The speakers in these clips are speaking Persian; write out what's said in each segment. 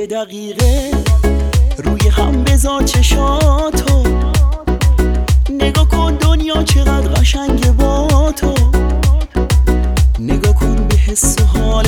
یه دقیقه روی هم بذار چشاتو، نگاه کن دنیا چقدر قشنگه با تو، نگاه کن به حس و حال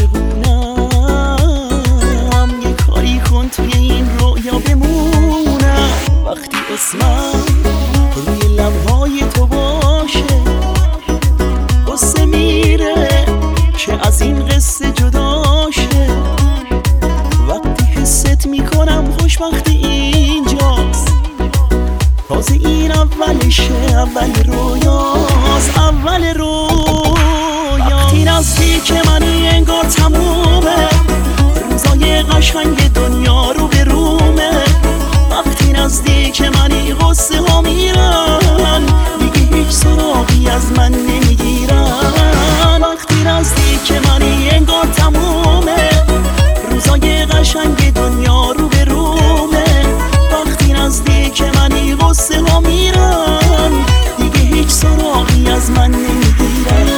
عاشقونم، یه کاری کن توی این رویا بمونم. وقتی اسمم روی لبهای تو باشه قصه میره که از این قصه جداشه، وقتی حست میکنم خوشبختی اینجاست، تازه این اولشه، اول رویاست، اول رویا. وقتی نزدیک منی انگار تمومه، روزای قشنگ دنیا رو به رومه. وقتی نزدیک منی غصه ها میرن، دیگه هیچ سراغی از من نمیگیرن. وقتی نزدیک منی انگار تمومه، روزای قشنگ دنیا رو به رومه. وقتی نزدیک منی غصه ها میرن، دیگه هیچ سراغی از من نمیگیرن.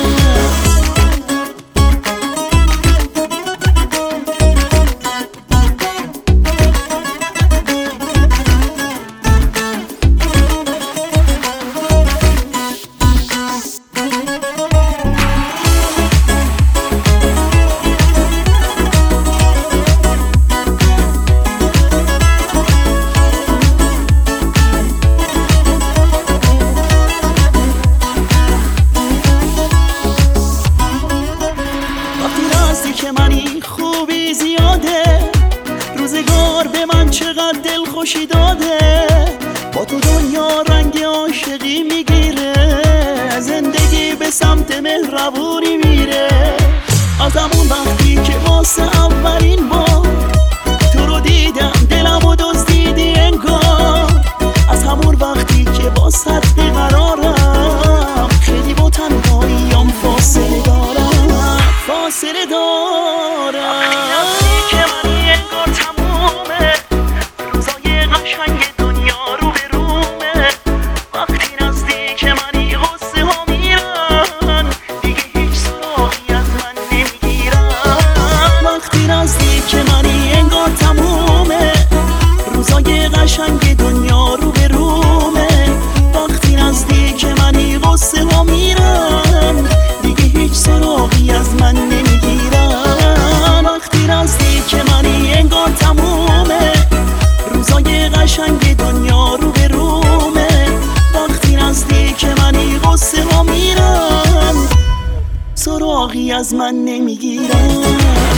که منی خوبی زیاده، روزگار به من چقدر دلخوشی داده. با تو دنیا رنگ عاشقی میگیره، زندگی به سمت مهربونی میره. از همون وقتی که واسه اولین بار تو رو دیدم دلمو دزدیدی انگار، از همون وقتی که واسه بیقرارم، خیلی با تنهاییم فاصله دارم، فاصله دارم. که منی انگار تمومه، روزای قشنگ دنیا رو به رومه. وقتی نزدیک منی غصه ها میرن، دیگه هیچ سراغی از من نمیگیرن. وقتی نزدیک منی انگار تمومه، روزای قشنگ دنیا رو به رومه. وقتی نزدیک منی غصه ها میرن، دیگه هیچ سراغی از من نمیگیرن. وقتی نزدیک منی انگار تمومه، روزای قشنگ دنیا رو به رومه. وقتی نزدیک منی غصه ها میرن، سراغی از من نمیگیرن.